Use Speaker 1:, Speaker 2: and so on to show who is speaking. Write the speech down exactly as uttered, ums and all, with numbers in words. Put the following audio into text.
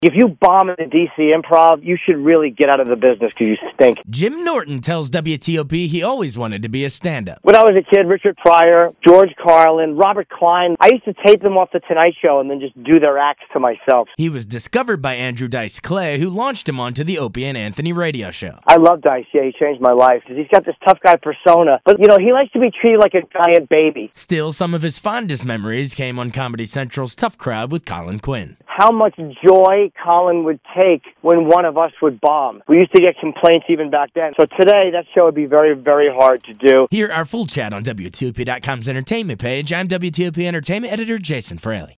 Speaker 1: If you bomb in the D C Improv, you should really get out of the business because you stink.
Speaker 2: Jim Norton tells W T O P he always wanted to be a stand-up.
Speaker 1: When I was a kid, Richard Pryor, George Carlin, Robert Klein, I used to tape them off The Tonight Show and then just do their acts to myself.
Speaker 2: He was discovered by Andrew Dice Clay, who launched him onto the Opie and Anthony radio show.
Speaker 1: I love Dice. Yeah, he changed my life because he's got this tough guy persona. But, you know, he likes to be treated like a giant baby.
Speaker 2: Still, some of his fondest memories came on Comedy Central's Tough Crowd with Colin Quinn.
Speaker 1: How much joy Colin would take when one of us would bomb. We used to get complaints even back then. So today, that show would be very, very hard to do.
Speaker 2: Hear our full chat on W T O P dot com's entertainment page. I'm W T O P Entertainment Editor Jason Fraley.